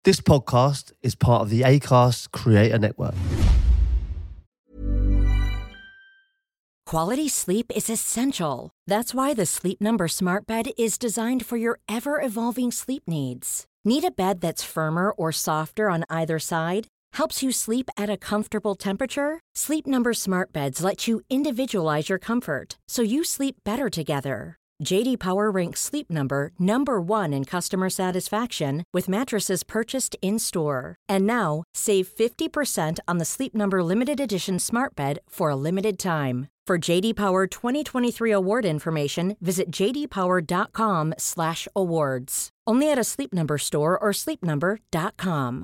This podcast is part of the Acast Creator Network. Quality sleep is essential. That's why the Sleep Number Smart Bed is designed for your ever-evolving sleep needs. Need a bed that's firmer or softer on either side? Helps you sleep at a comfortable temperature? Sleep Number Smart Beds let you individualize your comfort, so you sleep better together. J.D. Power ranks Sleep Number number 1 in customer satisfaction with mattresses purchased in-store. And now, save 50% on the Sleep Number Limited Edition Smart Bed for a limited time. For J.D. Power 2023 award information, visit jdpower.com/awards. Only at a Sleep Number store or sleepnumber.com.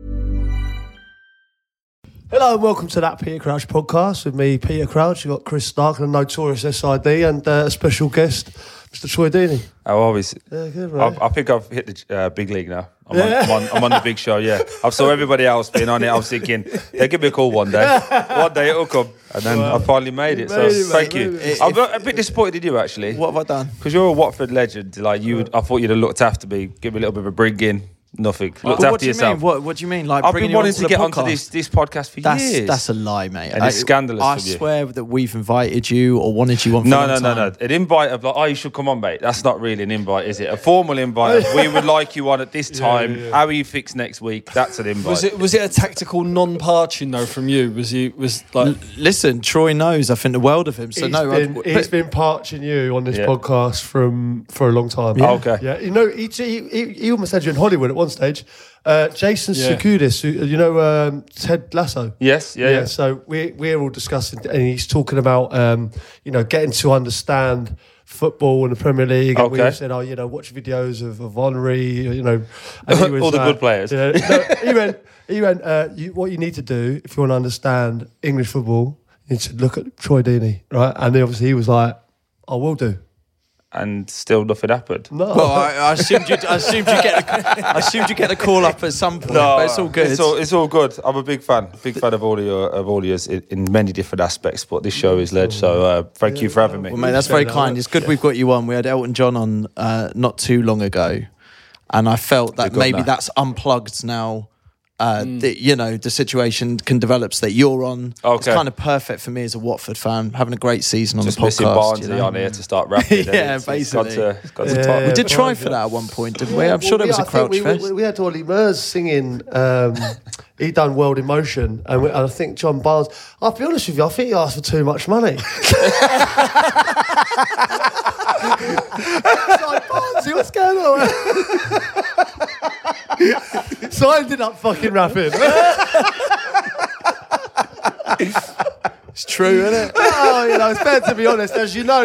Hello and welcome to That Peter Crouch podcast with me, Peter Crouch. You've got Chris Stark and a notorious SID and a special guest, Mr. Troy Deeney. How always. Yeah, good, right? I think I've hit the big league now. I'm on the big show, yeah. I saw everybody else being on it. I was thinking, they'll give me a call one day. One day it'll come. And then I finally made it. Thank you. I'm a bit disappointed in you, actually. What have I done? Because you're a Watford legend. Like I thought you'd have looked after me, give me a little bit of a bring in. Nothing. Looked after yourself. What do you mean? Like I've bringing been wanting you to get onto onto this podcast for years. That's a lie, mate. And it's scandalous I from you. swear that we've invited you or wanted you on for a long time. No. An invite of like, oh, you should come on, mate. That's not really an invite, is it? A formal invite of, we would like you on at this time. Yeah. How are you fixed next week? That's an invite. Was it a tactical non-parching though from you? Listen, Troy knows. I think the world of him. So he's been parching you on this podcast for a long time. Yeah. Oh, okay. Yeah, you know, he almost had you in Hollywood at one stage. Jason Sudeikis, you know Ted Lasso. Yes, yeah. So we're all discussing, and he's talking about getting to understand football in the Premier League. And we said, watch videos of Henry, and he was, all the good players. He went. What you need to do if you want to understand English football, you need to look at Troy Deeney, right? And then obviously he was like, I will do. And still nothing happened. No. Well, I assumed you get a call up at some point. No, but it's all good. It's all good. I'm a big fan of all of yours in many different aspects. But this show is led, so thank you for having me. Well, mate, that's very kind. It's good we've got you on. We had Elton John on not too long ago, and I felt that maybe that's unplugged now. The situation can develop so that you're on. Okay. It's kind of perfect for me as a Watford fan, having a great season on just the podcast. Just missing Barnsley on here to start rapping. Basically. It's got to talk. We did try for that at one point, didn't we? I'm sure there was a Crouch Fest. We had Ollie Murs singing. He done World in Motion, and I think John Barnes. I'll be honest with you, I think he asked for too much money. It's like, Barnesy, what's going on? So I ended up fucking rapping. It's true, isn't it? Oh, it's better to be honest, as you know.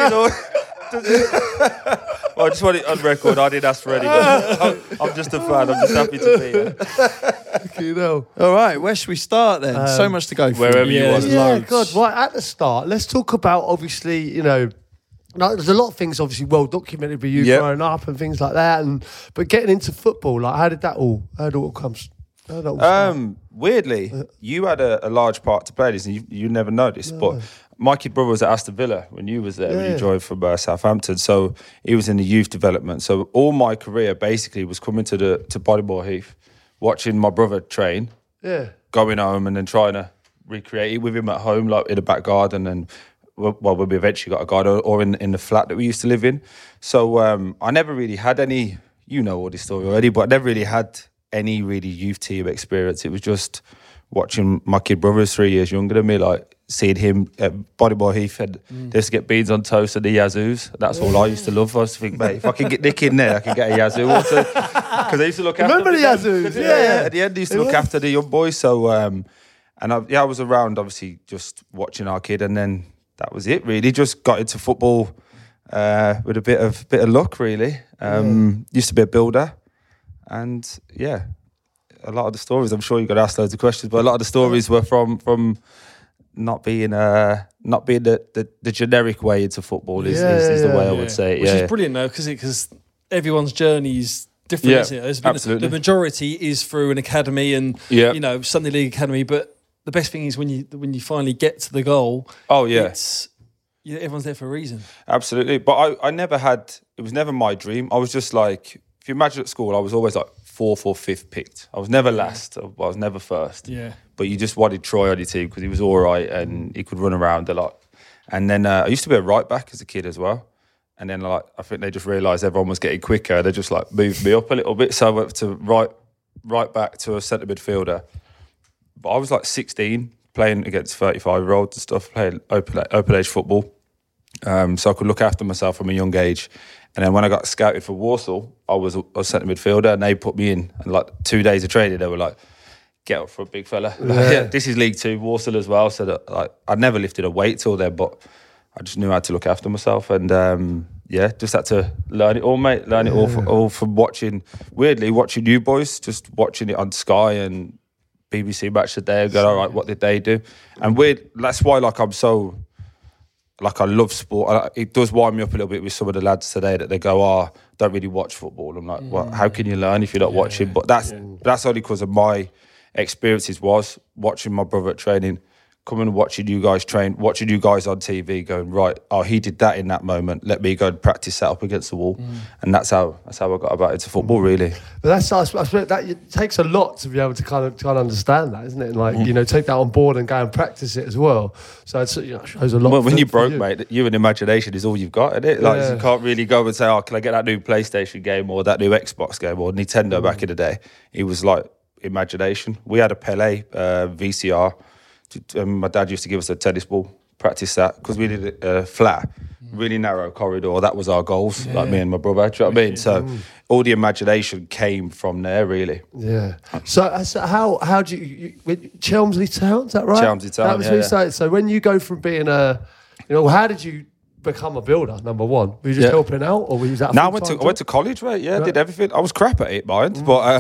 Well, I just want it on record. I didn't ask for any money. I'm just a fan. I'm just happy to be here. All right, where should we start then? So much to go through. Wherever you want. Yeah, God, right at the start, let's talk about, obviously, there's a lot of things obviously well documented with you growing up and things like that, but getting into football, like how did it all come? Weirdly, you had a large part to play this, and you never noticed. But my kid brother was at Aston Villa when you was there, when you joined from Southampton. So he was in the youth development. So all my career basically was coming to Bodymore Heath, watching my brother train, going home and then trying to recreate it with him at home, like in the back garden and. Well, when we eventually got a garden, or in the flat that we used to live in. So I never really had any, all this story already, but I never really had any really youth team experience. It was just watching my kid brother who's 3 years younger than me, like seeing him at Bodymore Heath and they used to get beans on toast and the Yazoos. That's all I used to love. I used to think, mate, if I can get Nick in there, I can get a Yazoo. Because I used to look after Remember the Yazoos? Yeah. At the end, I used to look after the young boys. So, I was around, obviously, just watching our kid, and then that was it, really. Just got into football with a bit of luck, really. Used to be a builder, and a lot of the stories. I'm sure you got asked loads of questions, but a lot of the stories were from not being the generic way into football. Is the way I would say it. Which is brilliant though, because everyone's journey is different. Isn't it? Absolutely. The majority is through an academy and Sunday League academy, but the best thing is when you finally get to the goal. Oh yeah, everyone's there for a reason. Absolutely, but I never had. It was never my dream. I was just like, if you imagine at school, I was always like 4th or 5th picked. I was never last. I was never first. Yeah. But you just wanted Troy on your team because he was all right and he could run around a lot. And then I used to be a right back as a kid as well. And then I think they just realised everyone was getting quicker. They just moved me up a little bit. So I went to right back to a centre midfielder. But I was 16, playing against 35-year-olds and stuff, playing open age football. So I could look after myself from a young age. And then when I got scouted for Walsall, I was centre midfielder, and they put me in. And 2 days of training, they were like, "Get up for a big fella." This is League Two, Walsall as well. So that I never lifted a weight till then, but I just knew how to look after myself. And just had to learn it all, mate. Learn it all from watching you boys, just watching it on Sky and BBC Match of the Day. And go, all right, what did they do? And that's why I'm so. I love sport. It does wind me up a little bit with some of the lads today that they go, don't really watch football. I'm like, well, how can you learn if you're not watching? But that's only because of my experiences was watching my brother at training, coming and watching you guys train, watching you guys on TV going, right, he did that in that moment. Let me go and practice that up against the wall. And that's how I got about into football, really. But I suppose that it takes a lot to be able to kind of understand that, isn't it? And take that on board and go and practice it as well. So it shows a lot. Well, when you're broke, mate, you and imagination is all you've got, isn't it? You can't really go and say, can I get that new PlayStation game or that new Xbox game or Nintendo back in the day. It was imagination. We had a Pele VCR. My dad used to give us a tennis ball, practice that, because we did a flat, really narrow corridor. That was our goals, me and my brother. Do you know what I mean? So all the imagination came from there, really. Yeah. So how do you Chelmsley Town? Is that right? Chelmsley Town. That was what you started. So when you go from being how did you become a builder? Number one, were you just helping out, or were you that? No, I went to college, right? Yeah, right. Did everything. I was crap at it, mind, but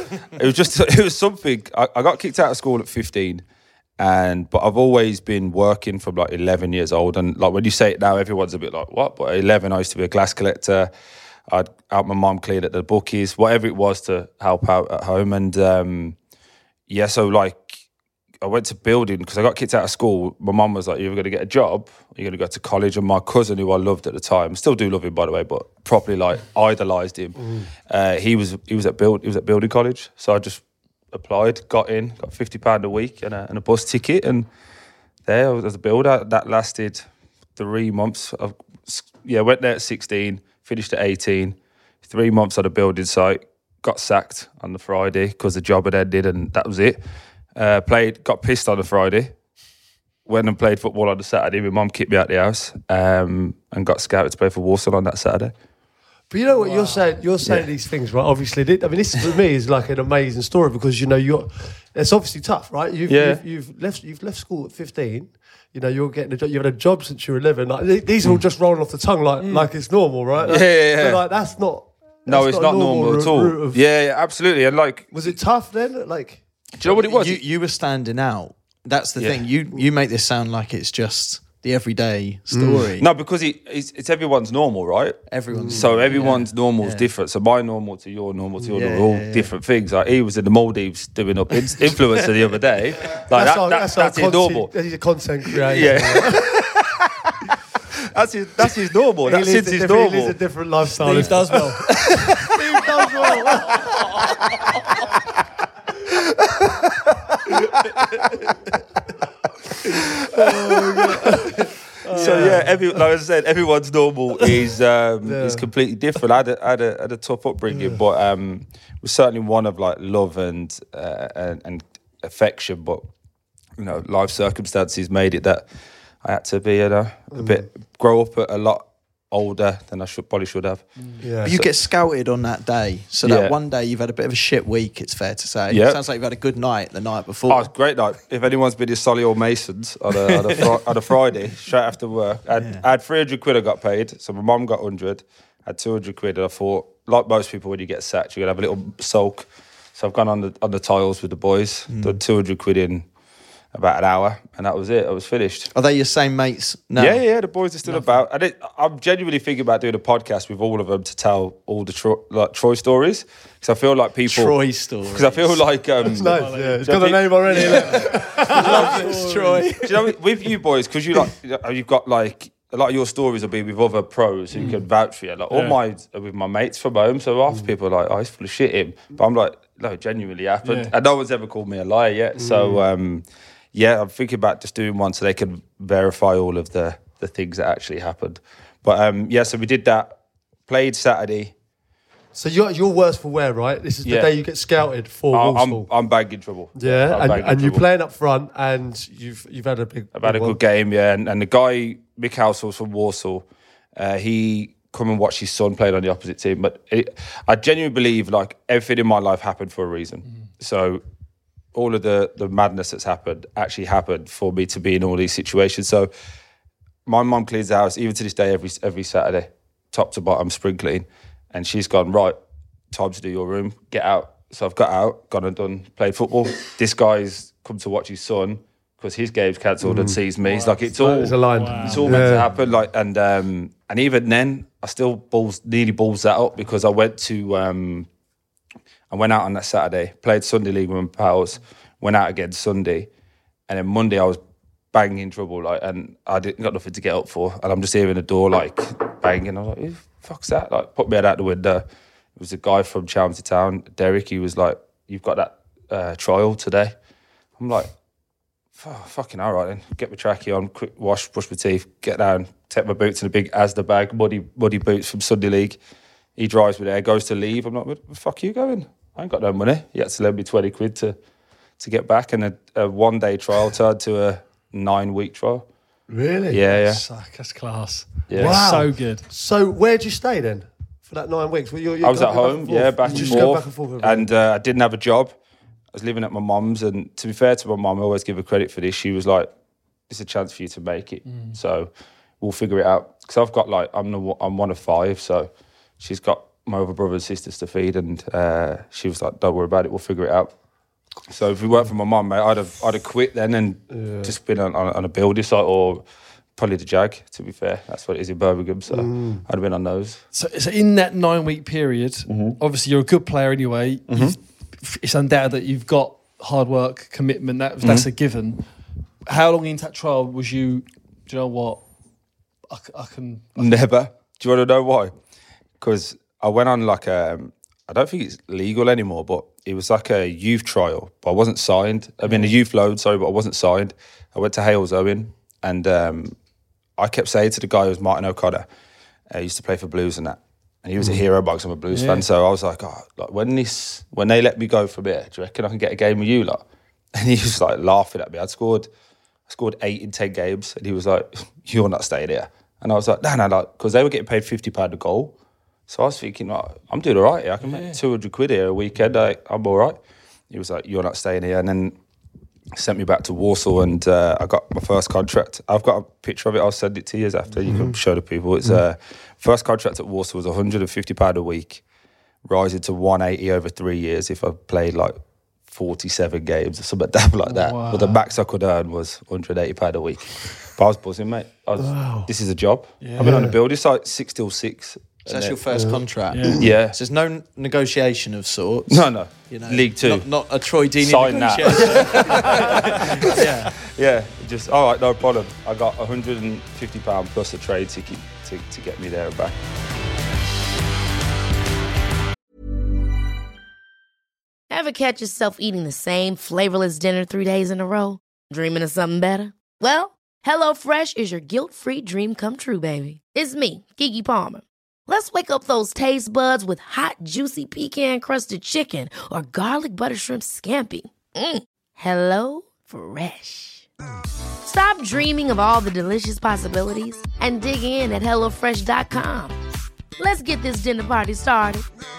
it was something. I got kicked out of school at 15. But I've always been working from 11 years old, and when you say it now, everyone's a bit like, what? But at 11, I used to be a glass collector. I'd help my mum clean at the bookies, whatever it was to help out at home. And so I went to building because I got kicked out of school. My mum was like, "You're either going to get a job, or you're going to go to college." And my cousin, who I loved at the time, still do love him by the way, but properly idolised him. He was at building college, so I just applied, got £50 a week and a bus ticket, and there I was as a builder. That lasted 3 months. Went there at 16, finished at 18. 3 months on a building site, got sacked on the Friday because the job had ended, and that was it. Got pissed on the Friday, went and played football on the Saturday. My mum kicked me out the house, and got scouted to play for Walsall on that Saturday. But you know what you're saying? You're saying these things, right? Obviously, this for me is an amazing story because it's obviously tough, right? You've left school at 15. You're getting a job. You've had a job since you were 11. These are all just rolling off the tongue like it's normal, right? But that's not. No, it's not normal at all. Yeah, absolutely. And was it tough then? Do you know what it was? You were standing out. That's the thing. You make this sound like it's just the everyday story. No, because it's everyone's normal, right? Everyone's normal is different. So my normal to your normal to your normal are all different things. He was in the Maldives doing up influencer the other day. That's his normal. He's a content creator. Yeah. That's his normal. That's his normal. He lives a different lifestyle. Steve does well. Steve does well. Like I said, everyone's normal is completely different. I had a tough upbringing, but was certainly one of love and affection. But life circumstances made it that I had to be grow up a lot older than I probably should have. Yeah. But you get scouted on that day, so that one day you've had a bit of a shit week, it's fair to say. It sounds like you've had a good night the night before. Oh, it's a great night. If anyone's been to Solihull Masons on a Friday, straight after work, I had 300 quid I got paid, so my mum got 100, I had 200 quid, and I thought, like most people when you get sacked, you're going to have a little sulk. So I've gone on the tiles with the boys, done 200 quid in about an hour, and that was it. I was finished. Are they your same mates now? Yeah, the boys are still about. And I'm genuinely thinking about doing a podcast with all of them to tell all the Troy stories, because I feel like people... Troy stories. Because I feel like... It's nice, it's got a name already. Love this, Troy. Do you know, with you boys, because you've got a lot of your stories will be with other pros who can vouch for you. Like all mine are with my mates from home. So half people are like, "Oh, he's full of shit." Him, but I'm like, "No, it genuinely happened," and no one's ever called me a liar yet. So I'm thinking about just doing one so they can verify all of the things that actually happened. But so we did that. Played Saturday. So you're worse for wear, right? This is the day you get scouted for Walsall. I'm bagging trouble. Yeah, and you're playing up front, and you've had a big. I've had a good game, and the guy Mick Households from Walsall, he come and watch his son played on the opposite team. But I genuinely believe like everything in my life happened for a reason. So all of the madness that's happened actually happened for me to be in all these situations. So my mum cleans the house even to this day every Saturday, top to bottom, sprinkling. And she's gone, right, time to do your room, get out. So I've got out, gone and done, played football. This guy's come to watch his son because his game's cancelled and sees me. It's like, it's all aligned. Wow. It's all meant to happen. Like, and even then, I still nearly balls that up because I went out on that Saturday, played Sunday League with my pals, went out again Sunday. And then Monday I was banging trouble, like, and I got nothing to get up for. And I'm just hearing the door, like, banging. I was like, who the fuck's that? Like, put my head out the window. It was a guy from Chelmsford Town, Derek. He was like, you've got that trial today. I'm like, fucking all right then. Get my trackie on, quick wash, brush my teeth, get down, take my boots in a big Asda bag, muddy boots from Sunday League. He drives me there, goes to leave. I'm like, where the fuck are you going? I ain't got no money. He had to lend me 20 quid to get back. And a one-day trial turned to a 9-week trial. Really? Yeah. That's class. Yeah. Wow. So good. So where'd you stay then for that 9 weeks? I was at home, back and forth. And I didn't have a job. I was living at my mum's, and to be fair to my mum, I always give her credit for this. She was like, "It's a chance for you to make it, so we'll figure it out." Because I've got I'm one of 5, so she's got my other brother and sisters to feed, and she was like, "Don't worry about it, we'll figure it out." So if it weren't for my mum, mate, I'd have quit then and just been on a building site or probably the Jag. To be fair, that's what it is in Birmingham. So I'd have been on those. So in that 9-week period, obviously you're a good player anyway. It's undoubted that you've got hard work, commitment. That's a given. How long into that trial was you? Do you know what? I can never. Do you want to know why? Because I went on like I don't think it's legal anymore, but it was like a youth trial, but I wasn't signed. I mean, a youth load, sorry, but I wasn't signed. I went to Hales Owen, and I kept saying to the guy who was Martin O'Connor, he used to play for Blues and that, and he was a hero because I'm a Blues fan. So I was like, when they let me go from here, do you reckon I can get a game with you lot? And he was like laughing at me. I scored 8 in 10 games, and he was like, "You're not staying here." And I was like, no, because they were getting paid £50 a goal. So I was thinking, I'm doing all right here. I can make 200 quid here a weekend. I'm all right. He was like, "You're not staying here." And then sent me back to Walsall, and I got my first contract. I've got a picture of it. I'll send it to you after. You can show the people. It's first contract at Walsall was £150 a week, rising to 180 over 3 years if I played like 47 games or something like that. Wow. But the max I could earn was £180 a week. But I was buzzing, mate. This is a job. I've been on the building site 6 till 6. So that's your first contract? Yeah. So there's no negotiation of sorts? No. You know, League Two. Not a Troy Deeney sign negotiation. That. Yeah. Just, all right, no problem. I got £150 plus a trade ticket to get me there and back. Ever catch yourself eating the same flavorless dinner 3 days in a row? Dreaming of something better? Well, HelloFresh is your guilt-free dream come true, baby. It's me, Keke Palmer. Let's wake up those taste buds with hot, juicy pecan-crusted chicken or garlic butter shrimp scampi. Hello Fresh. Stop dreaming of all the delicious possibilities and dig in at HelloFresh.com. Let's get this dinner party started.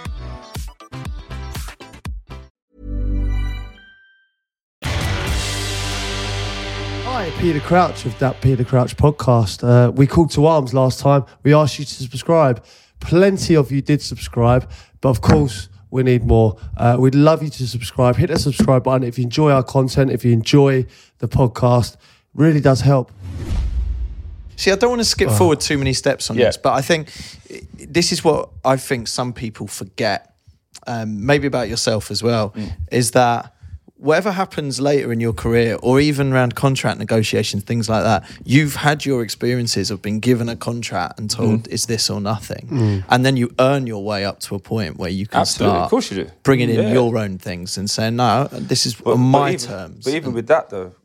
Hi, Peter Crouch of That Peter Crouch podcast. We called to arms last time. We asked you to subscribe. Plenty of you did subscribe, but of course, we need more. We'd love you to subscribe. Hit the subscribe button if you enjoy our content, if you enjoy the podcast. It really does help. See, I don't want to skip forward too many steps on this, but I think this is what I think some people forget, maybe about yourself as well, is that whatever happens later in your career, or even around contract negotiations, things like that, you've had your experiences of being given a contract and told it's this or nothing, and then you earn your way up to a point where you can start, of course you do, bringing in your own things and saying, no, this is on my terms. But even with that though,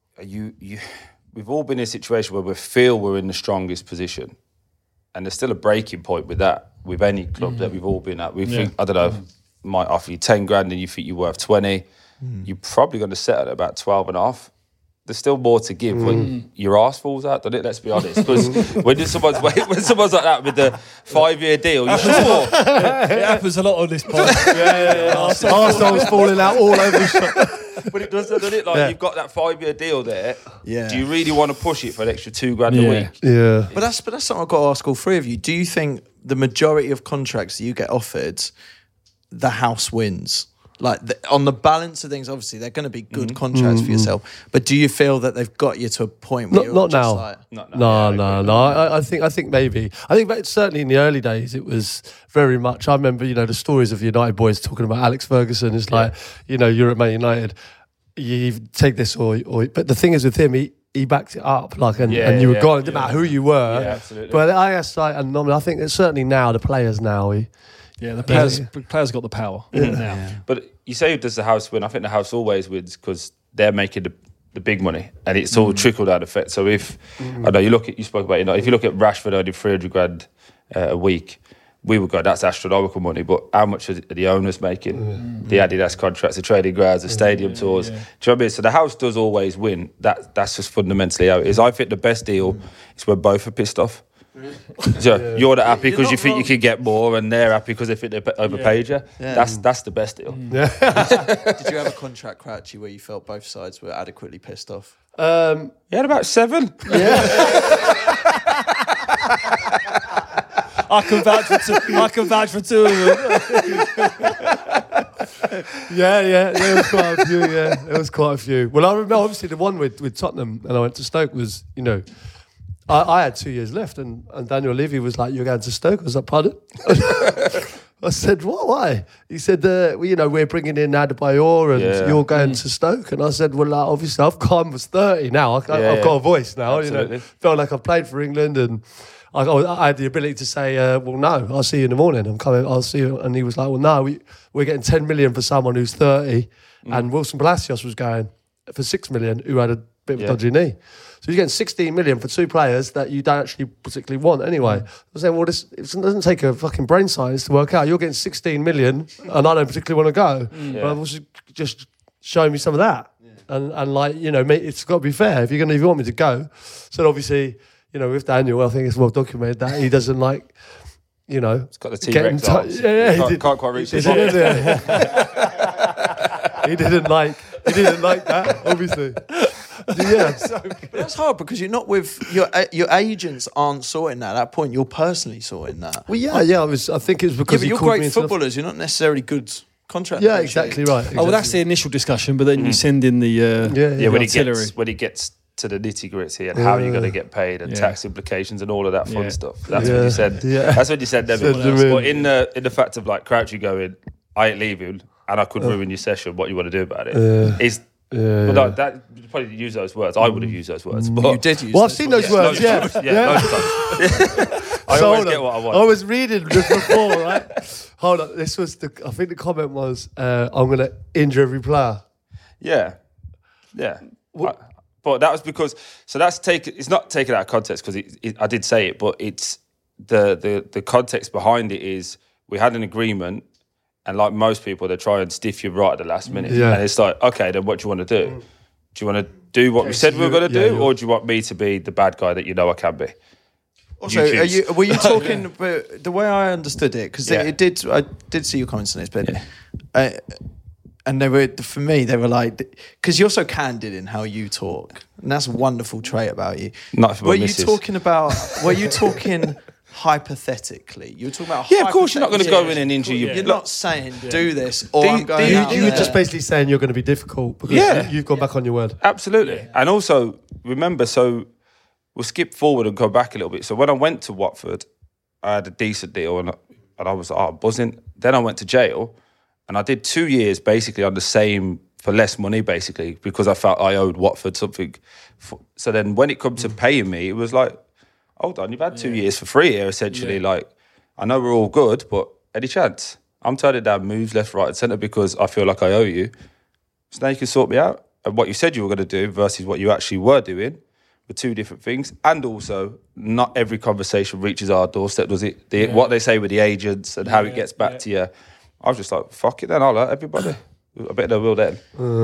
we've all been in a situation where we feel we're in the strongest position, and there's still a breaking point with that, with any club that we've all been at. We think, I don't know, might offer you 10 grand and you think you're worth 20. You're probably going to settle at about 12 and a half. There's still more to give when your arse falls out, doesn't it? Let's be honest. Because when someone's like that with the 5-year deal, you're sure. It happens a lot on this pod. Arsehole's falling out all over the shop. But it does, doesn't it? Like, you've got that 5-year deal there. Yeah. Do you really want to push it for an extra $2,000 a week? Yeah. But that's something I've got to ask all three of you. Do you think the majority of contracts that you get offered, the house wins? Like, on the balance of things, obviously, they're going to be good contracts for yourself. But do you feel that they've got you to a point where not now? No. I think maybe. I think that certainly in the early days, it was very much. I remember, the stories of United boys talking about Alex Ferguson. It's like, you're at Man United, you take this or. But the thing is with him, he backed it up, and you were gone. It didn't matter who you were. Yeah, absolutely. But I think it's certainly now the players now. The players got the power now. But you say, does the house win? I think the house always wins because they're making the big money, and it's all trickle down effect. So if I know you spoke about if you look at Rashford earning $300,000 a week, we would go, that's astronomical money. But how much are the owners making? The Adidas contracts, the trading grounds, the stadium tours. Do you know what I mean? So the house does always win. That's just fundamentally how it is. I think the best deal is when both are pissed off. So you're not happy because you think you can get more, and they're happy because they think they overpaid you. That's the best deal. Did you have a contract, Crouchy, where you felt both sides were adequately pissed off? You had about 7. I can vouch for 2 of them. There was quite a few. There was quite a few. Well, I remember obviously the one with Tottenham, and I went to Stoke was I had 2 years left, and Daniel Levy was like, "You're going to Stoke?" I was like, "Pardon?" I said, "What? Why?" He said, we're bringing in Adebayor, and you're going to Stoke." And I said, "Well, obviously, I'm 30 now. I've got a voice now. Absolutely. Felt like I've played for England, and I had the ability to say, well, no, I'll see you in the morning. I'm coming. I'll see you." And he was like, "Well, no, we're getting 10 million for someone who's 30, and Wilson Palacios was going for 6 million, who had a bit of a dodgy knee." So you're getting 16 million for 2 players that you don't actually particularly want anyway. I was saying, well, it doesn't take a fucking brain science to work out. You're getting 16 million and I don't particularly want to go. But I was just showing me some of that. And it's got to be fair. If you want me to go. So obviously, with Daniel, I think it's well documented that he doesn't like, It's got the T-Rex arms. He can't quite reach the He didn't like that, obviously. But that's hard because you're not with your agents aren't sorting that. At that point, you're personally sorting that. Well, I think it's because but you're great footballers. You're not necessarily good contract. Yeah, exactly right. Exactly. Oh, well, that's the initial discussion, but then you send in the when it gets to the nitty gritty and how you're going to get paid and tax implications and all of that fun stuff. That's what you said. Yeah. That's what you said. But in the fact of like Crouchy going, I ain't leaving, and I could ruin your session. What you want to do about it is. But like that, you probably didn't use those words. I would have used those words. But you did use. Well, I've seen those words. Loads of times. I always get what I want. I was reading before, right? Hold on. This was I think the comment was, "I'm going to injure every player." Yeah. But that was because it's not taken out of context because I did say it, but it's the context behind it is we had an agreement. And like most people, they try and stiff you right at the last minute. Yeah. And it's like, okay, then what do you want to do? Do you want to do what we said we were going to do? Or do you want me to be the bad guy that I can be? Also, were you talking about the way I understood it? Because I did see your comments on this, but and they were, for me, they were like, because you're so candid in how you talk. And that's a wonderful trait about you. Not for my missus. Were you talking hypothetically? You were talking about of course you're not going to go in and injure you. You're not saying do this or I'm going out. You were just basically saying you're going to be difficult because you've gone back on your word. Absolutely. And also, remember, so we'll skip forward and go back a little bit. So when I went to Watford, I had a decent deal and I was buzzing. Then I went to jail and I did 2 years basically on the same for less money, basically, because I felt I owed Watford something. So then when it comes to paying me, it was like, hold on, you've had 2 years for free here, essentially. Like, I know we're all good, but any chance? I'm turning down moves left, right and centre because I feel like I owe you. So now you can sort me out. And what you said you were going to do versus what you actually were doing were two different things. And also, not every conversation reaches our doorstep, does it? What they say with the agents and how it gets back to you. I was just like, fuck it then, I'll hurt everybody. I bet they will then.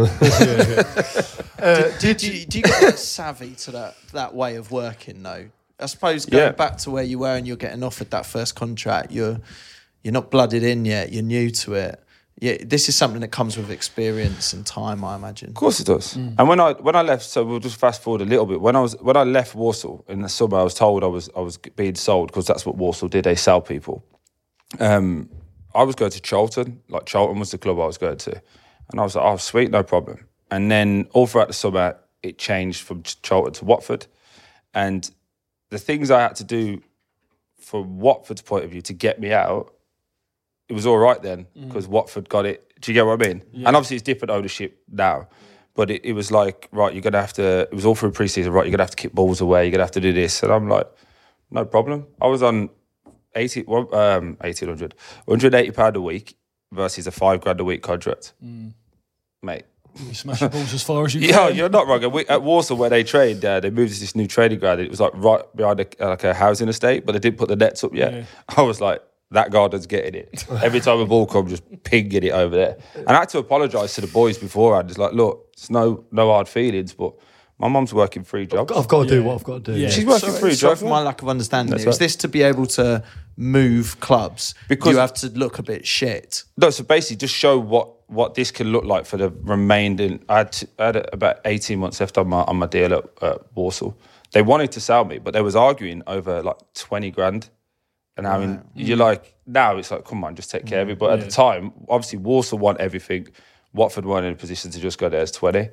Do you get savvy to that way of working, though? I suppose going back to where you were and you're getting offered that first contract, you're not blooded in yet, you're new to it. Yeah, this is something that comes with experience and time, I imagine. Of course it does. And when I left, so we'll just fast forward a little bit. When I left Walsall in the summer, I was told I was being sold because that's what Walsall did. They sell people. I was going to Charlton. Like, Charlton was the club I was going to. And I was like, oh, sweet, no problem. And then all throughout the summer, it changed from Charlton to Watford. And the things I had to do from Watford's point of view to get me out, it was all right then because Watford got it. Do you get what I mean? Yeah. And obviously it's different ownership now. But it was like, right, you're going to have to, it was all through pre-season, right, you're going to have to kick balls away, you're going to have to do this. And I'm like, no problem. I was on £180 a week versus a £5,000 a week contract. Mate. You smash the balls as far as you can. Yeah, you're not wrong. At Walsall, where they trained, they moved to this new training ground. It was like right behind a housing estate, but they didn't put the nets up yet. Yeah. I was like, that garden's getting it. Every time a ball comes, just pinging it over there. And I had to apologise to the boys beforehand. It's like, look, it's no hard feelings, but my mum's working 3 jobs. I've got to do what I've got to do. Yeah. She's working 3 jobs. For my lack of understanding, is this to be able to move clubs? Because you have to look a bit shit. No, so basically just show what this can look like for the remaining. I had about 18 months left on my deal at Walsall. They wanted to sell me, but they was arguing over like 20 grand. And I mean, you're like, now it's like, come on, just take care of it. But at the time, obviously Walsall want everything. Watford weren't in a position to just go there as 20.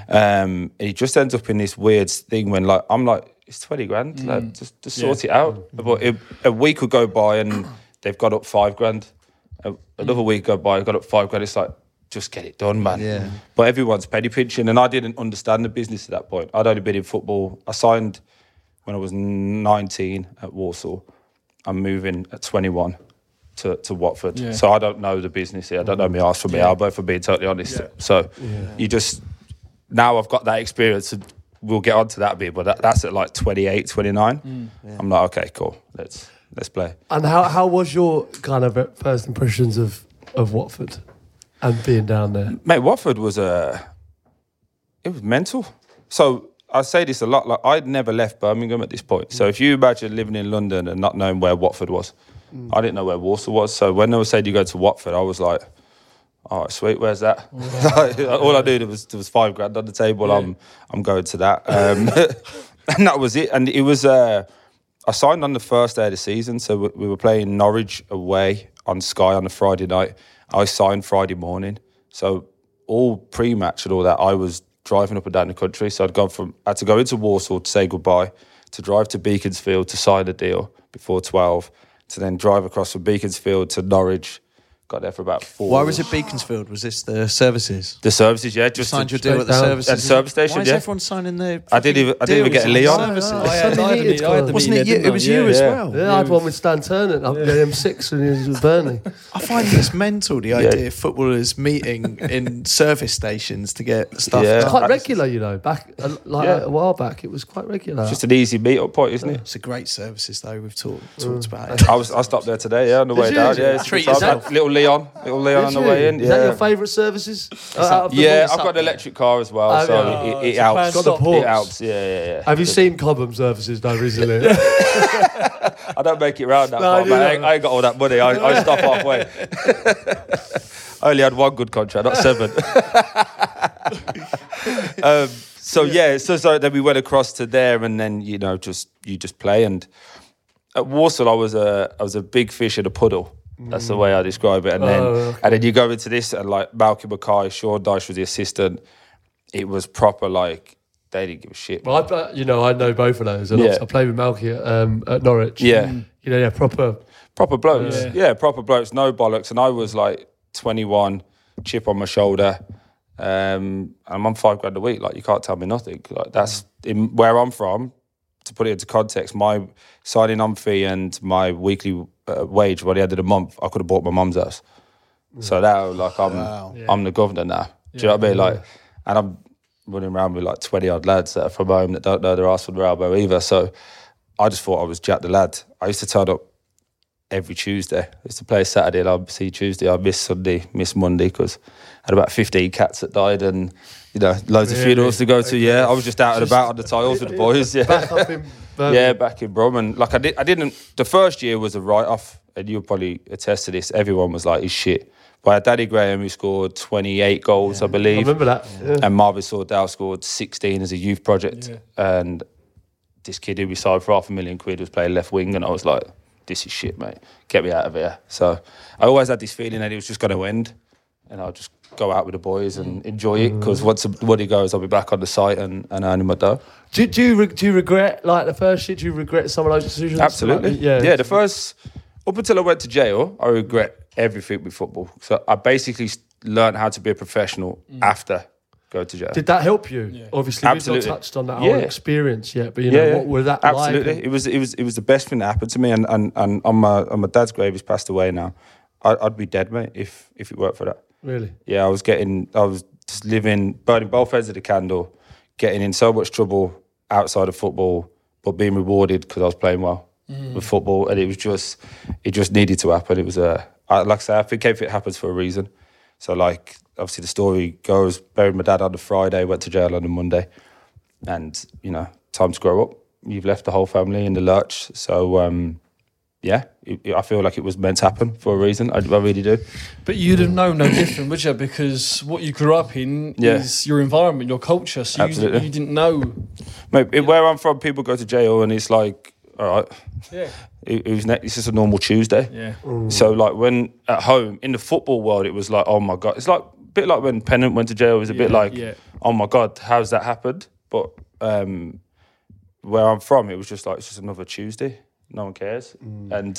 It just ends up in this weird thing when like I'm like, it's 20 grand, like, just sort it out. But a week would go by and they've got up 5 grand. Another week go by, got up 5 grand. It's like, just get it done, man. Yeah. But everyone's penny pinching, and I didn't understand the business at that point. I'd only been in football. I signed when I was 19 at Walsall. I'm moving at 21 to Watford. Yeah. So I don't know the business here. I don't know my arse from my elbow, for being totally honest. Yeah. So you just, now I've got that experience, and we'll get on to that bit, but that's at like 28, 29. I'm like, okay, cool. Let's play. And how was your kind of first impressions of Watford and being down there? Mate, Watford was it was mental. So I say this a lot, like I'd never left Birmingham at this point. So if you imagine living in London and not knowing where Watford was, I didn't know where Walsall was. So when they were saying you go to Watford, I was like, oh, sweet, where's that? All I knew there was 5 grand on the table. Yeah. I'm going to that. And that was it. And it was, I signed on the first day of the season. So we were playing Norwich away on Sky on a Friday night. I signed Friday morning. So all pre-match and all that, I was driving up and down the country. So I had to go into Walsall to say goodbye, to drive to Beaconsfield to sign a deal before 12, to then drive across from Beaconsfield to Norwich. Got there for about 4. Why was it Beaconsfield? Was this the services? The services, yeah. Just signed your deal at the services. At the service station, Why is everyone signing their? I didn't even get a Leon. I had the Wasn't it you? It was you as well. Yeah, I had one with Stan Turner up the M6 when he was with Burnley. I find this mental, the idea of footballers meeting in service stations to get stuff. Yeah. It's quite regular, you know. Back a while back, it was quite regular. It's just an easy meet-up point, isn't it? It's a great services, though. We've talked about it. I stopped there today, on the way down. Yeah, treat yourself. Little Leon on the way in. Is that your favourite services? I've got an electric car as well, so it helps. It helps, yeah. Have you seen Cobham services though recently? I don't make it round that far, man. I ain't got all that money. I stop halfway. I only had 1 good contract, not 7. So then we went across to there, and then you just play. And at Walsall, I was a big fish in a puddle. That's the way I describe it. And then you go into this, and like Malcolm Mackay, Sean Dyche was the assistant. It was proper like they didn't give a shit. Well, I know both of those. And I played with Malky at Norwich. Yeah, proper blokes. Yeah, proper blokes. No bollocks. And I was like 21, chip on my shoulder. I'm on $5,000 a week. Like, you can't tell me nothing. Like, that's where I'm from. To put it into context, my signing on fee and my weekly wage by the end of the month, I could have bought my mum's house. So now, like, I'm the governor now. Do you know what I mean? Like, and I'm running around with like 20 odd lads that are from home that don't know their arse from their elbow either. So I just thought I was Jack the lad. I used to turn up every Tuesday. I used to play Saturday and I'd see Tuesday. I'd miss Sunday, miss Monday, because I had about 15 cats that died and, you know, loads of funerals to go to. Yeah, I was just out and about on the tiles with the boys. Yeah, back up in Birmingham. Yeah, back in Brum. And like, I didn't. The first year was a write-off, and you'll probably attest to this. Everyone was like, he's shit. But I had Daddy Graham, who scored 28 goals, I believe. I remember that. Yeah. And Marvin Sordell scored 16 as a youth project. Yeah. And this kid who we signed for £500,000 was playing left wing, and I was like, this is shit, mate. Get me out of here. So I always had this feeling that it was just going to end, and I'll just go out with the boys and enjoy it, because once the money goes, I'll be back on the site and earning my dough. Do you regret, like, the first year? Do you regret some of those decisions? Absolutely. Like, yeah. The first, up until I went to jail, I regret everything with football. So I basically learned how to be a professional after going to jail. Did that help you? Yeah. Obviously, Absolutely. we've not touched on that whole experience yet, but you know, what was that Absolutely. like? It was the best thing that happened to me, and on my dad's grave, he's passed away now. I'd be dead, mate, if it weren't for that. Really? Yeah, I was just living, burning both ends of the candle, getting in so much trouble outside of football, but being rewarded because I was playing well with football, and it just needed to happen. It was like I say, I think everything happens for a reason. So, like, obviously the story goes, buried my dad on the Friday, went to jail on the Monday, and, you know, time to grow up. You've left the whole family in the lurch. So, I feel like it was meant to happen for a reason. I really do. But you'd have known no different, would you? Because what you grew up in is your environment, your culture. So you didn't know. Mate, where I'm from, people go to jail and it's like, all right. Yeah. It's just a normal Tuesday. Yeah. So, like, when at home, in the football world, it was like, oh my God. It's like a bit like when Pennant went to jail. It was a bit like, oh my God, how's that happened? But where I'm from, it was just like, it's just another Tuesday. No one cares. And,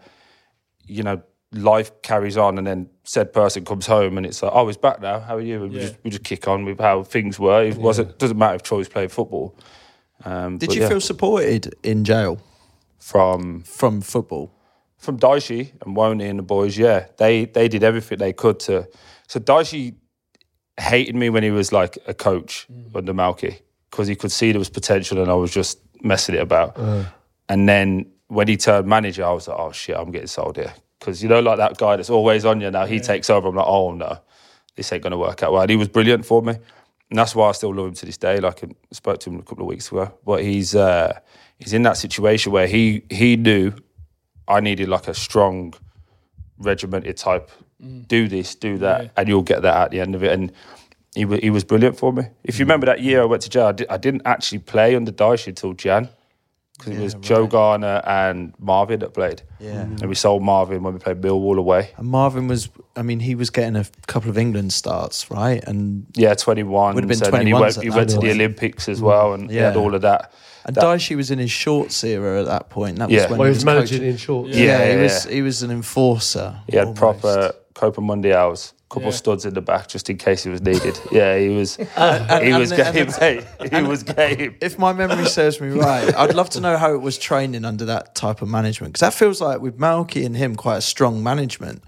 you know, life carries on, and then said person comes home and it's like, oh, he's back now. How are you? And we just kick on with how things were. It doesn't matter if Troy's playing football. Did you feel supported in jail? From football? From Daishi and Woney and the boys, yeah. They did everything they could to... So Daishi hated me when he was like a coach under Malky, because he could see there was potential and I was just messing it about. And then when he turned manager, I was like, oh shit, I'm getting sold here. Because, you know, like that guy that's always on you now, he takes over. I'm like, oh no, this ain't going to work out well. And he was brilliant for me. And that's why I still love him to this day. Like, I spoke to him a couple of weeks ago. But he's in that situation where he knew I needed like a strong, regimented type, do this, do that, and you'll get that at the end of it. And he was brilliant for me. If you remember that year I went to jail, I didn't actually play under Daishi until Jan. Because it was Joe Garner and Marvin that played. Yeah. And we sold Marvin when we played Millwall away. And Marvin was, I mean, he was getting a couple of England starts, right? And 21. Would have been 21. He went to the Olympics as well, and he had all of that. And Daishi was in his shorts era at that point. That was when he was managing in shorts. He was an enforcer. He had proper Copa Mundials. Couple studs in the back just in case he was needed. Yeah, he was game, mate. He was game. If my memory serves me right, I'd love to know how it was training under that type of management, because that feels like with Malky and him quite a strong management.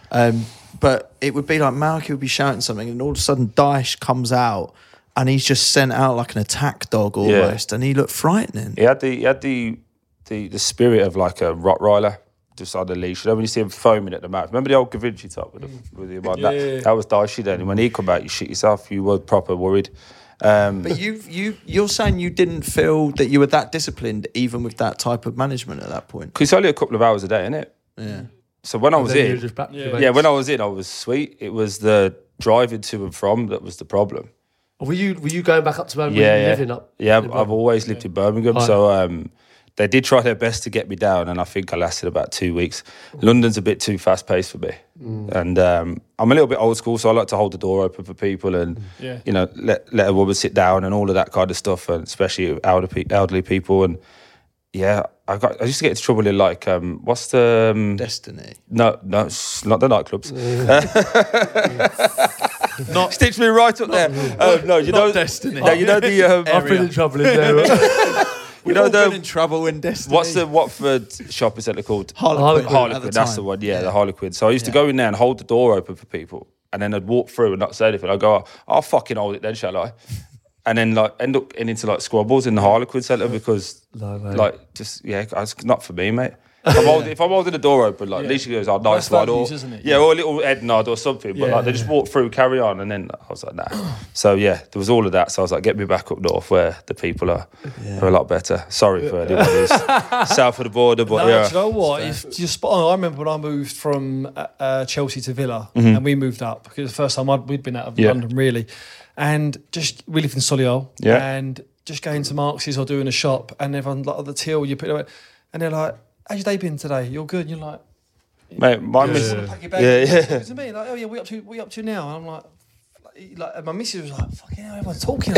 But it would be like Malky would be shouting something and all of a sudden Daesh comes out and he's just sent out like an attack dog almost, and he looked frightening. He had the spirit of like a Rottweiler. Just on the leash. You know, when you see him foaming at the mouth. Remember the old Gavinci top with him? That was Daishi then. And when he come out, you shit yourself. You were proper worried. But you're saying you didn't feel that you were that disciplined even with that type of management at that point? Because it's only a couple of hours a day, isn't it? Yeah. So when I was in... when I was in, I was sweet. It was the driving to and from that was the problem. Were you going back up to Birmingham? Living up? Yeah, I've always lived in Birmingham. Right. So... they did try their best to get me down, and I think I lasted about 2 weeks. London's a bit too fast-paced for me. And I'm a little bit old school, so I like to hold the door open for people and, you know, let a woman sit down and all of that kind of stuff, and especially elderly people. And, I used to get into trouble in, like, what's the... Destiny? No, it's not the nightclubs. Stitch me right up there. No, you know Destiny. No, you know the. I've been in trouble in there. You know been in trouble in Destiny. What's the Watford shopping centre called? Harlequin. That's the one. Yeah, the Harlequin. So I used to go in there and hold the door open for people, and then I'd walk through and not say anything. I'd go, I'll fucking hold it then, shall I? And then like end up into like squabbles in the Harlequin centre because it's not for me, mate. If I'm holding the door open, like at least she goes, "Oh, nice one," or isn't it? or a little head nod or something. But like they just walk through, carry on, and then I was like, nah. So yeah, there was all of that. So I was like, get me back up north where the people are a lot better. Sorry for anyone who's south of the border, but Do you know what? You're spot on. I remember when I moved from Chelsea to Villa, and we moved up because the first time we'd been out of London, really, and we lived in Solihull, and just going to Marx's or doing a shop, and everyone like the till, you put it away, and they're like, how's your day been today? You're good. You're like, mate, my missus. Pack your bag. To me, like, oh yeah, what you up to now? And I'm like, my missus was like, fucking hell, everyone's talking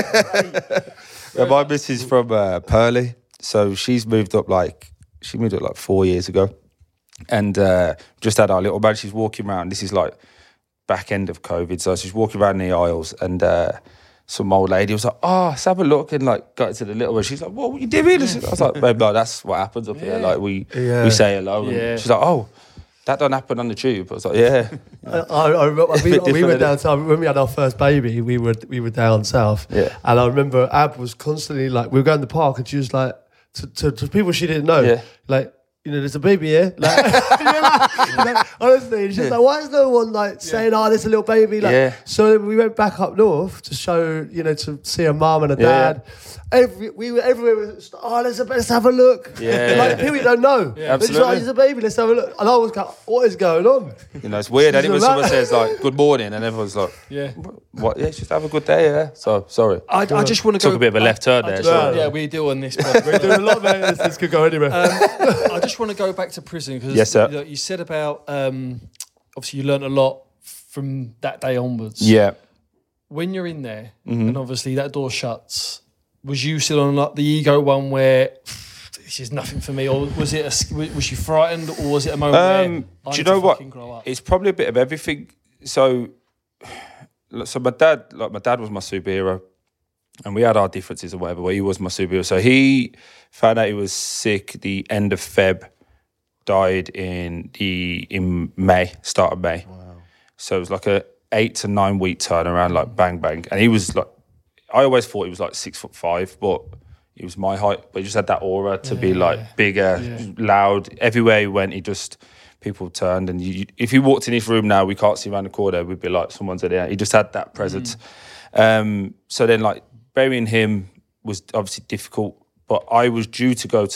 about My missus from Purley, so she moved up like 4 years ago, and just had our little man. She's walking around. This is like back end of COVID, so she's walking around the aisles, and some old lady was like, "Oh, let's have a look," and like got to the little one. She's like, "What are you doing?" I was like, "Babe, no, that's what happens up here. Like we say hello." And she's like, "Oh, that don't happen on the tube." I was like, "Yeah." we went down south when we had our first baby. We were down south, and I remember Ab was constantly like, we were going to the park, and she was like to people she didn't know, like, you know, there's a baby here. Like, honestly, she's like, why is no one like saying, "Oh, there's a little baby"? Like, so we went back up north to show, you know, to see a mum and a dad. We were everywhere. Let's have a look. Like people you don't know. Absolutely. Like, there's a baby. Let's have a look. And I was like, what is going on? You know, it's weird. When someone says like "good morning" and everyone's like, what? Yeah, just have a good day. Yeah. So sorry. I just want to go took a bit of a left turn there. We do on this. We're doing a lot, man. This could go anywhere. I just want to go back to prison because you said about obviously you learnt a lot from that day onwards. Yeah. When you're in there and obviously that door shuts, was you still on like the ego one where this is nothing for me, or was you frightened, or was it a moment where do you know what? It's probably a bit of everything. So my dad was my superhero, and we had our differences or whatever, but he was my superhero. So he found out he was sick the end of Feb, died in May, start of May. Wow. So it was like a 8 to 9 week turnaround, like bang bang. And he was like, I always thought he was like 6'5", but he was my height. But he just had that aura to be like bigger, loud. Everywhere he went, people turned. And if he walked in his room now, we can't see around the corner, we'd be like, someone's in there. He just had that presence. So then like burying him was obviously difficult, but I was due to go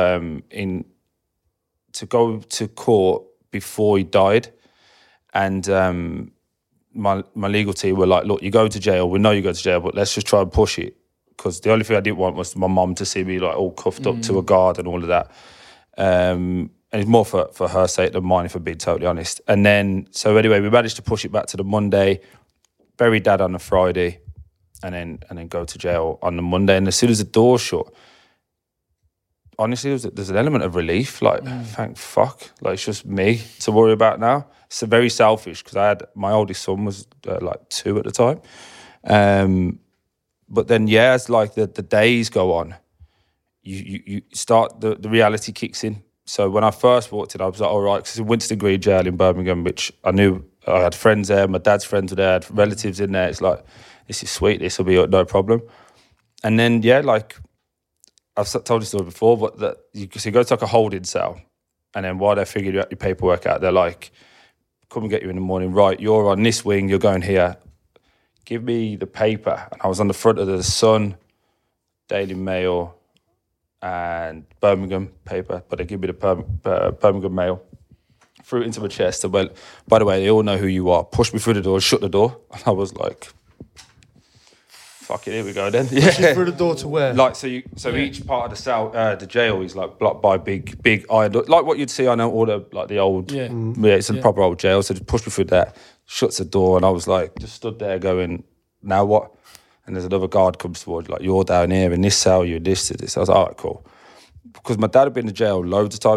to court before he died. And my legal team were like, look, you go to jail. We know you go to jail, but let's just try and push it. Because the only thing I didn't want was my mum to see me like all cuffed up to a guard and all of that. And it's more for her sake than mine, if I'm being totally honest. And then, so anyway, we managed to push it back to the Monday, bury Dad on the Friday, and then go to jail on the Monday. And as soon as the door shut, honestly, there's an element of relief. Like, thank fuck. Like, it's just me to worry about now. It's very selfish because I had my oldest son was like 2 at the time. But then, as like the days go on, you start, the reality kicks in. So when I first walked in, I was like, all right, because it's Winston Green Jail in Birmingham, which I knew I had friends there, my dad's friends were there, I had relatives in there. It's like, this is sweet, this will be no problem. And then, like, I've told the story before, but you go to like a holding cell, and then while they're figuring your paperwork out, they're like, come and get you in the morning. Right, you're on this wing, you're going here. Give me the paper. And I was on the front of the Sun, Daily Mail, and Birmingham paper, but they give me the Birmingham Mail. Threw it into my chest and went, by the way, they all know who you are. Pushed me through the door, shut the door. And I was like, fuck it, here we go then. Push you through the door to where? Like, so each part of the cell, the jail is like blocked by big iron door. Like what you'd see on all the old, it's a proper old jail. So just pushed me through that, shuts the door, and I was like, just stood there going, now what? And there's another guard comes towards, like, you're down here in this cell, you're this to this. I was like, all right, cool. Because my dad had been in jail loads of times, but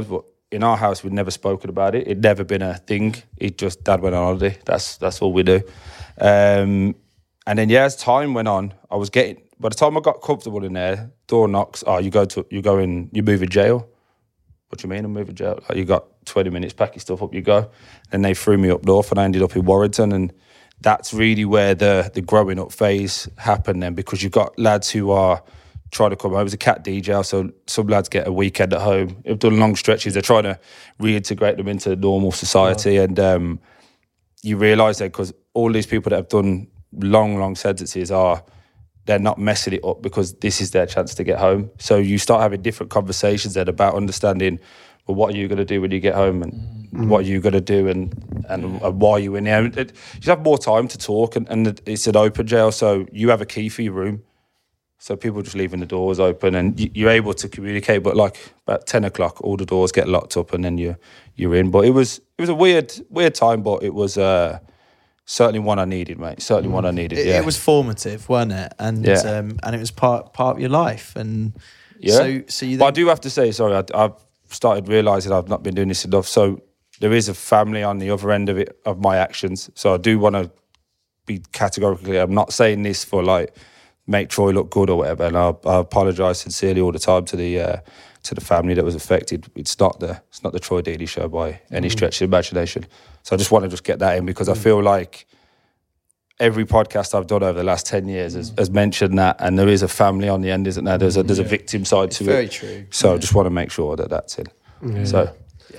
in our house, we'd never spoken about it. It'd never been a thing. Dad went on holiday. That's all we do. And then as time went on, by the time I got comfortable in there, door knocks. Oh, you move in jail. What do you mean I'm moving jail? Like, you got 20 minutes, pack your stuff up, you go. And they threw me up north, and I ended up in Warrington. And that's really where the growing up phase happened then, because you've got lads who are trying to come home. It was a cat DJ, so some lads get a weekend at home. They've done long stretches. They're trying to reintegrate them into normal society. And you realise that because all these people that have done long sentences they're not messing it up because this is their chance to get home. So you start having different conversations then about understanding, well, what are you going to do when you get home, and what are you going to do, and why are you in there? You have more time to talk, and it's an open jail, so you have a key for your room. So people just leaving the doors open, and you're able to communicate. But like about 10 o'clock, all the doors get locked up, and then you're in. But it was a weird time, but it was certainly one I needed, mate. Certainly one I needed. It was formative, wasn't it? And and it was part of your life. And so you. Then... But I do have to say, sorry, I've started realising I've not been doing this enough. So there is a family on the other end of my actions. So I do want to be categorically. I'm not saying this for like make Troy look good or whatever. And I apologise sincerely all the time to the family that was affected. It's not the Troy Deeney show by any stretch of the imagination. So I just want to get that in, because I feel like every podcast I've done over the last 10 years has mentioned that, and there is a family on the end, isn't there? There's a victim side to it. Very true. So I just want to make sure that that's in. Yeah. So,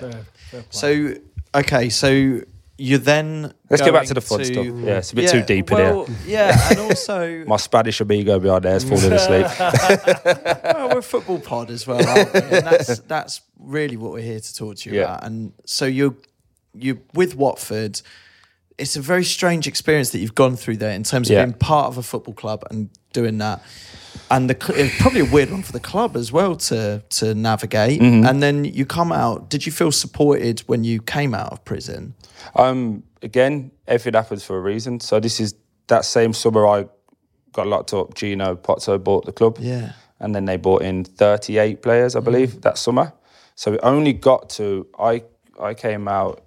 so okay, so you then let's get back to the fun stuff. Yeah, it's a bit too deep in here. Yeah, and also my Spanish amigo behind there is falling asleep. Well, we're a football pod as well, aren't we? And that's really what we're here to talk to you about. And so you're with Watford. It's a very strange experience that you've gone through there in terms of being part of a football club and doing that. And it's probably a weird one for the club as well to navigate. Mm-hmm. And then you come out. Did you feel supported when you came out of prison? Again, everything happens for a reason. So this is that same summer I got locked up. Gino Pozzo bought the club. Yeah. And then they bought in 38 players, I believe, that summer. So it only got to, I came out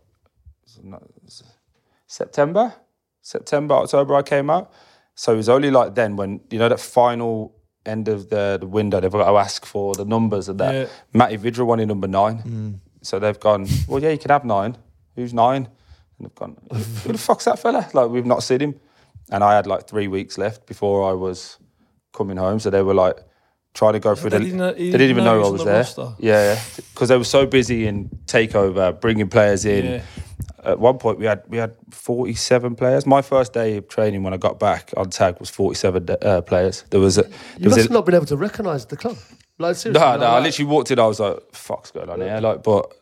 September, October I came out. So it was only like then when, that final end of the window, they've got to ask for the numbers and that. Yeah. Matty Vidra wanted number 9. So they've gone, well, yeah, you can have 9. Who's 9? And they've gone, who the fuck's that fella? Like, we've not seen him. And I had like 3 weeks left before I was coming home. So they were like trying to go through they didn't even know I was there. Roster. Yeah, because they were so busy in takeover, bringing players in. Yeah. At one point, we had 47 players. My first day of training when I got back on tag was 47 players. You must have not been able to recognise the club. Like, seriously. No, I literally walked in. I was like, "Fuck's going on here?" Like, but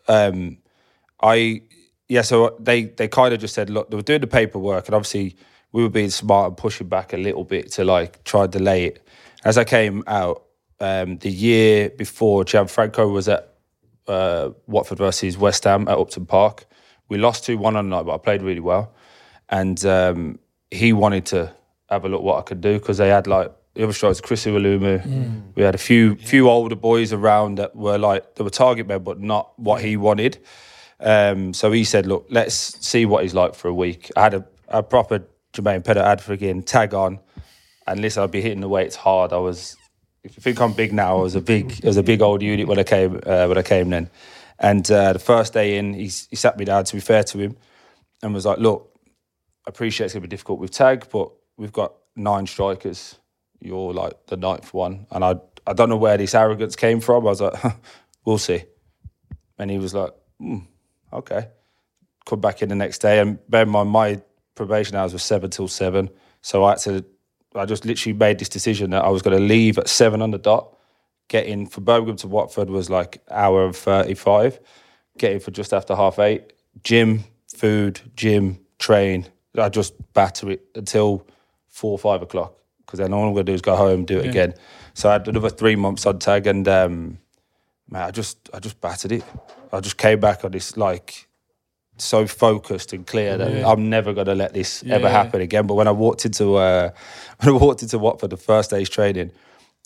so they kind of just said, look, they were doing the paperwork, and obviously we were being smart and pushing back a little bit to like try and delay it. As I came out, the year before, Gianfranco was at Watford versus West Ham at Upton Park. We lost 2-1 on the night, but I played really well. And he wanted to have a look what I could do, because they had like the other strikers, Chris Uwalumu. We had a few older boys around that were like, they were target men, but not what he wanted. So he said, look, let's see what he's like for a week. I had a proper Jermaine Pedder ad friggin' tag on, and listen, I'd be hitting the weights hard. If you think I'm big now, I was a big old unit when I came then. And the first day in, he sat me down, to be fair to him, and was like, look, I appreciate it's going to be difficult with tag, but we've got 9 strikers. You're like the 9th one. And I don't know where this arrogance came from. I was like, we'll see. And he was like, okay. Come back in the next day. And bear in mind, my probation hours were 7 till 7. So I just literally made this decision that I was going to leave at 7 on the dot. Getting from Birmingham to Watford was like hour and 35. Getting for just after 8:30. Gym, food, train. I just batter it until 4 or 5 o'clock, because then all I'm going to do is go home, do it again. So I had another 3 months on tag, and I just battered it. I just came back on this like so focused and clear that I'm never going to let this ever happen again. But when I walked into Watford the first day's training,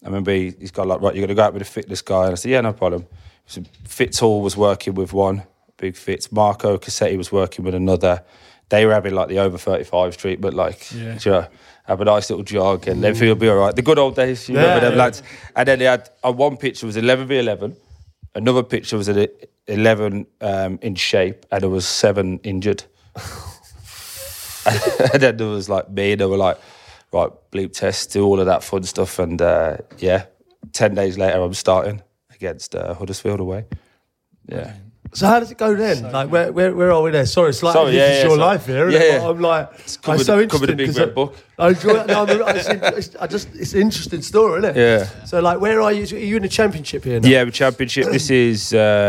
I remember he's got like, right, you're going to go out with a fitness guy. And I said, yeah, no problem. So Fitzhall was working with one, Big Fitz. Marco Cassetti was working with another. They were having like the over 35 treatment, like, have a nice little jog and everything will be all right. The good old days, you remember them lads. And then they had, on one picture was 11v11. Another picture was at 11 in shape and there was 7 injured. And then there was like me, they were like, right, bleep test, do all of that fun stuff. And 10 days later, I'm starting against Huddersfield away. Yeah. So how does it go then? Like, where are we there? Sorry, it's like this is your life here, isn't it? But I'm like, I'm so interested. Covered a big red book. I enjoy it. No, it's an interesting story, isn't it? Yeah. So like, where are you? Are you in the Championship here now? Yeah, the Championship. This is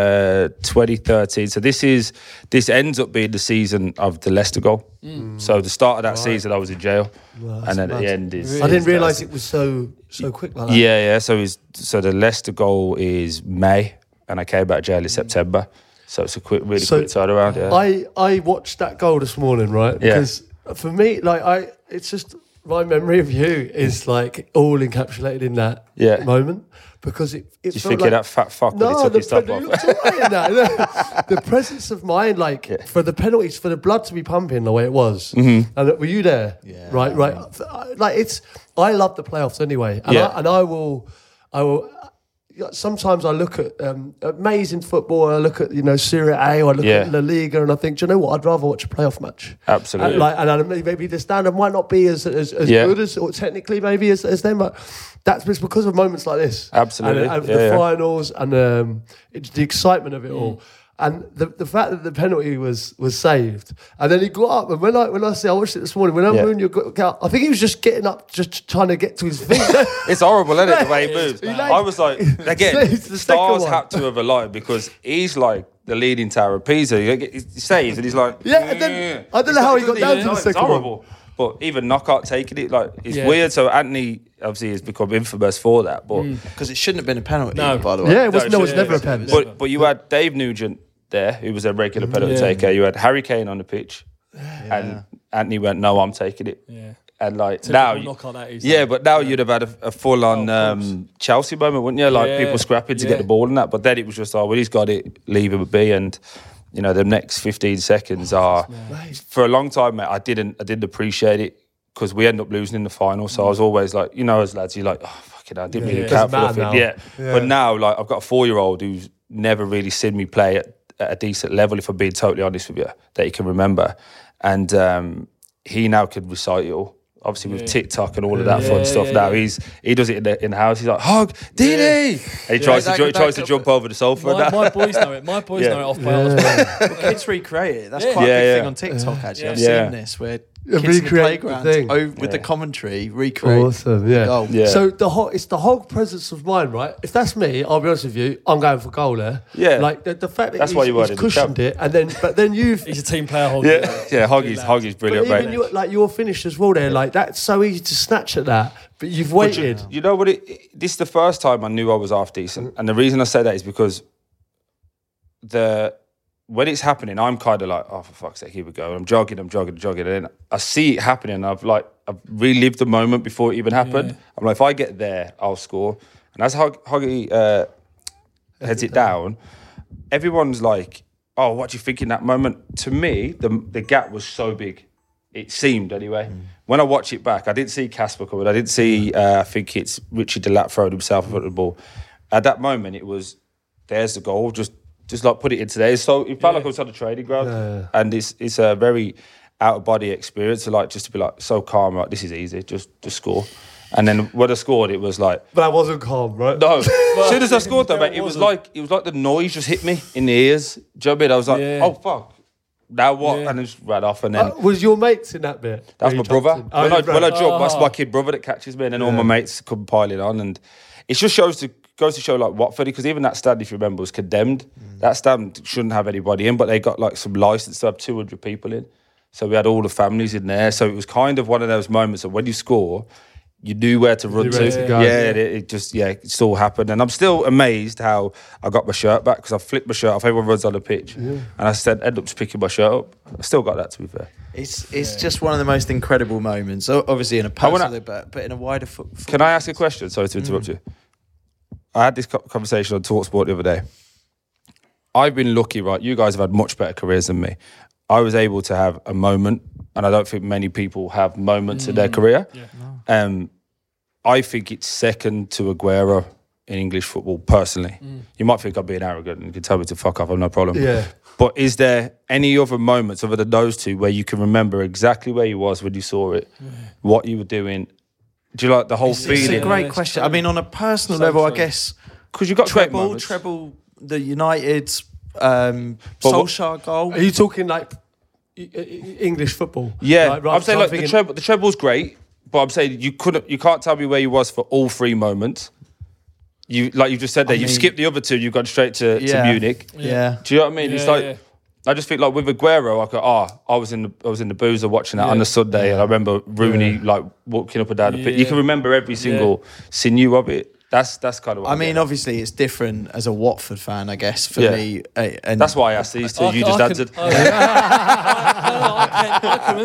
2013. So this ends up being the season of the Leicester goal. So the start of that season, I was in jail, and then at the end is. I didn't realise it was so quick like that. Yeah. So the Leicester goal is May, and I came back to jail in September. So it's a really quick turnaround. Yeah. I watched that goal this morning, right? Because for me, like it's just my memory of you is like all encapsulated in that moment. Because it just thinking like, that fat fuck when he took his top off. The presence of mind, like for the penalties, for the blood to be pumping the way it was. And were you there? Yeah. Right. Like I love the playoffs anyway, and I will. Sometimes I look at amazing football. I look at Serie A. Or I look at La Liga, and I think, do you know what? I'd rather watch a playoff match. Absolutely. And maybe the standard might not be as good as, or technically maybe as them, but that's because of moments like this. Absolutely. And the finals and the excitement of it all. And the fact that the penalty was saved, and then he got up, and when I watched it this morning, when Mourinho got up, I think he was just getting up, just trying to get to his feet. It's horrible, isn't it, the way he moves? I was like, again, stars had to have aligned because he's like the leading tower of Pisa. He saves, and he's like, and then I don't know how he got down to the second one. But even knockout taking it, like, it's weird. So Anthony obviously has become infamous for that, but because it shouldn't have been a penalty, by the way. Yeah, it was never a penalty. But you had Dave Nugent there, who was a regular penalty taker. You had Harry Kane on the pitch, and Anthony went, "No, I'm taking it." Yeah. And like typical now, but now you'd have had a full-on Chelsea moment, wouldn't you? Like people scrapping to get the ball and that. But then it was just, well, he's got it, leave him be. And the next 15 seconds are for a long time, mate. I didn't appreciate it because we ended up losing in the final. So I was always like, as lads, you're like, oh fucking, I didn't really count for it. Yeah. But now, like, I've got a 4-year-old who's never really seen me play at a decent level, if I'm being totally honest with you, that he can remember. And he now can recite it all. Obviously with TikTok and all of that fun stuff now. He does it in the house. He's like, hug, Didi! And he tries to jump over the sofa. My boys know it. My boys know it off by heart as well. Kids recreate it. That's quite a big thing on TikTok, actually. I've seen this where kids in the playground with the commentary recreate. Awesome, goal. So it's the whole presence of mind, right? If that's me, I'll be honest with you, I'm going for goal there. Yeah. Like the fact that he's cushioned it, and then he's a team player, Hoggy. Hoggy's brilliant, but even mate. You're finished as well there. Like, that's so easy to snatch at that, but you've waited. You know what? This is the first time I knew I was half decent, and the reason I say that is because when it's happening, I'm kind of like, oh, for fuck's sake, here we go. I'm jogging, and then I see it happening, and I've relived the moment before it even happened. Yeah. I'm like, if I get there, I'll score. And as Hoggy heads it down, everyone's like, oh, what do you think in that moment? To me, the gap was so big. It seemed, anyway. When I watch it back, I didn't see Casper coming. I didn't see, I think it's Richie Delap throwing himself in front of the ball. At that moment, it was, there's the goal, just like put it in today. So it felt like I was on the training ground, and it's a very out of body experience. So like just to be like so calm, like this is easy, just score. And then when I scored, it was like, but I wasn't calm, right? No, as soon as I scored, though, mate, it was like the noise just hit me in the ears. Do you know what I mean? I was like, oh fuck. Now what? And then just ran off. And then was your mates in that bit? That's my brother. When I jump, that's my kid brother that catches me, and then all my mates come piling on, and it just goes to show like Watford, because even that stand, if you remember, was condemned. That stand shouldn't have anybody in, but they got like some license to have 200 people in. So we had all the families in there. So it was kind of one of those moments that when you score, you knew where to run to. Go. Yeah, it just it's all happened, and I'm still amazed how I got my shirt back because I flipped my shirt off. Everyone runs on the pitch, and I end up just picking my shirt up. I still got that, to be fair. It's just one of the most incredible moments. Obviously in a personal, but in a wider football. Can I ask a question? Sorry to interrupt you. I had this conversation on TalkSport the other day. I've been lucky, right? You guys have had much better careers than me. I was able to have a moment, and I don't think many people have moments in their career. Yeah. No. I think it's second to Aguero in English football, personally. You might think I'm being arrogant and you can tell me to fuck off, I've no problem. Yeah. But is there any other moments other than those two where you can remember exactly where you was when you saw it, what you were doing? Do you like the whole feeling? It's a great question. I mean, on a personal level, I guess... Because you got treble, the United Solskjaer goal. Are you talking like English football? Yeah, like, I'm saying like the treble's great, but I'm saying you can't tell me where you was for all three moments. You just said there, you've skipped the other two, you've gone straight to Munich. Yeah. Do you know what I mean? It's like I just think like with Aguero, I was in the boozer watching that on the Sunday, and I remember Rooney like walking up and down the pitch. You can remember every single sinew of it. That's kind of what I mean, obviously it's different as a Watford fan, I guess, for me. And that's why I asked these two. You just answered. I can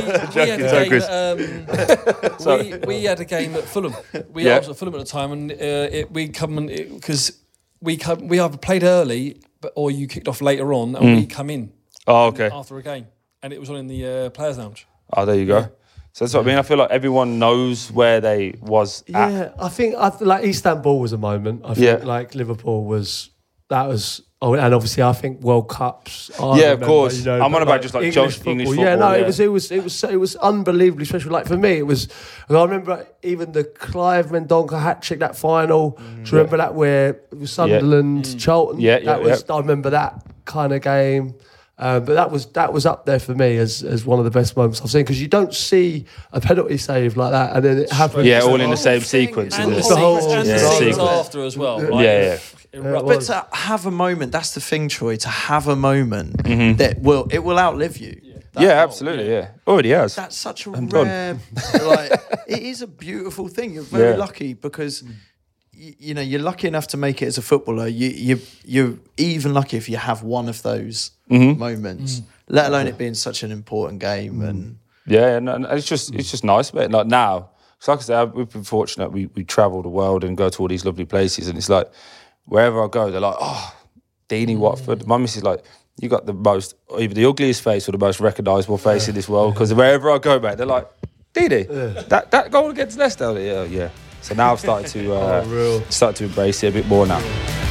remember it. We had a game at Fulham. I was at Fulham at the time, and because we either played early, or you kicked off later on, and we come in. Oh, okay. After a game, and it was on in the players' lounge. Oh, there you go. Yeah. So that's what I mean. I feel like everyone knows where they was at. Yeah, I think like Istanbul was a moment. I think like Liverpool was. Oh, and obviously I think World Cups. Of course. I'm on about just like English football. Yeah, no, it was unbelievably special. Like for me, it was. I remember even the Clive Mendonca hat trick, that final. Do you remember that where it was Sunderland, Charlton? I remember that kind of game. But that was up there for me as one of the best moments I've seen, because you don't see a penalty save like that and then it happens. Yeah, all in the same sequence. And the sequence after as well. Right? But to have a moment, that's the thing, Troy. To have a moment that will outlive you. Absolutely. Yeah, already has. That's such a rare. It is a beautiful thing. You're very lucky because. You're lucky enough to make it as a footballer. You're even lucky if you have one of those moments, let alone it being such an important game. And it's just nice, mate. Like now, so like I said, we've been fortunate. We travel the world and go to all these lovely places, and it's like wherever I go, they're like, "Oh, Deeney Watford." My missus is like, "You got the most, either the ugliest face or the most recognisable face in this world." Because wherever I go, mate, they're like, "Deeney, that goal against Leicester." Yeah. So now I've started to embrace it a bit more now.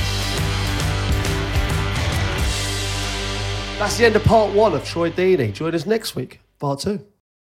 That's the end of part 1 of Troy Deeney. Join us next week, part 2.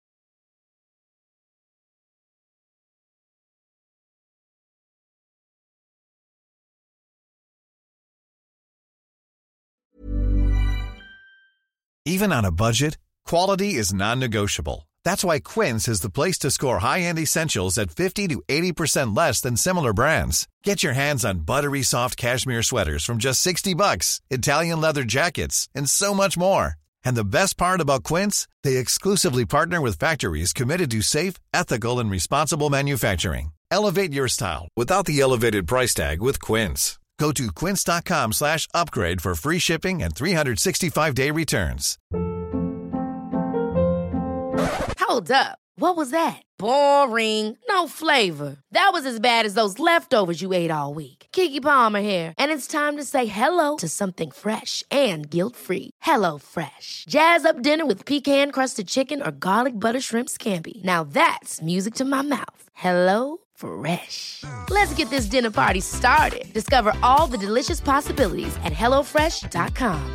Even on a budget, quality is non-negotiable. That's why Quince is the place to score high-end essentials at 50 to 80% less than similar brands. Get your hands on buttery soft cashmere sweaters from just $60, Italian leather jackets, and so much more. And the best part about Quince, they exclusively partner with factories committed to safe, ethical, and responsible manufacturing. Elevate your style without the elevated price tag with Quince. Go to quince.com/upgrade for free shipping and 365-day returns. Hold up. What was that? Boring. No flavor. That was as bad as those leftovers you ate all week. Keke Palmer here, and it's time to say hello to something fresh and guilt-free. HelloFresh. Jazz up dinner with pecan-crusted chicken or garlic butter shrimp scampi. Now that's music to my mouth. HelloFresh. Let's get this dinner party started. Discover all the delicious possibilities at HelloFresh.com.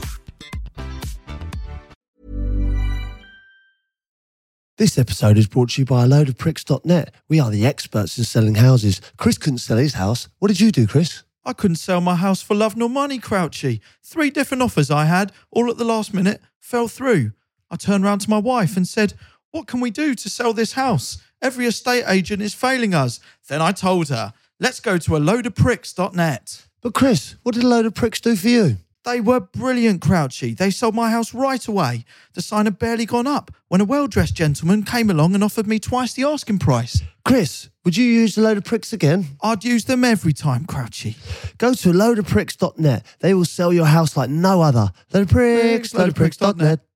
This episode is brought to you by AloadofPricks.net. We are the experts in selling houses. Chris couldn't sell his house. What did you do, Chris? I couldn't sell my house for love nor money, Crouchy. 3 different offers I had, all at the last minute, fell through. I turned round to my wife and said, "What can we do to sell this house? Every estate agent is failing us." Then I told her, "Let's go to AloadofPricks.net. But Chris, what did A Load of Pricks do for you? They were brilliant, Crouchy. They sold my house right away. The sign had barely gone up when a well-dressed gentleman came along and offered me twice the asking price. Chris, would you use a load of pricks again? I'd use them every time, Crouchy. Go to loadofpricks.net. They will sell your house like no other. Loadofpricks.net.